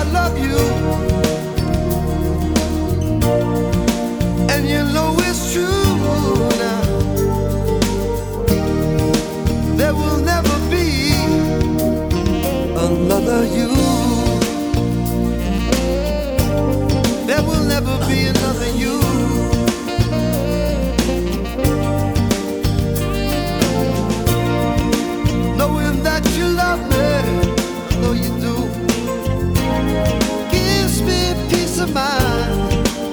love you, and you know it's true now. There will never be another you. There will never be another you. Knowing that you love me, I know you do, gives me peace of mind.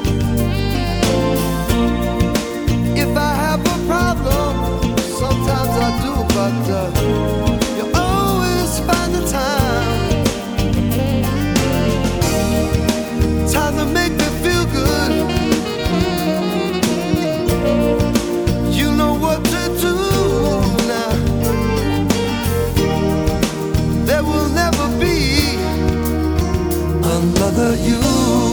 If I have a problem, sometimes I do, but you always find the time to make me feel good. You know what to do now. There will never be another you.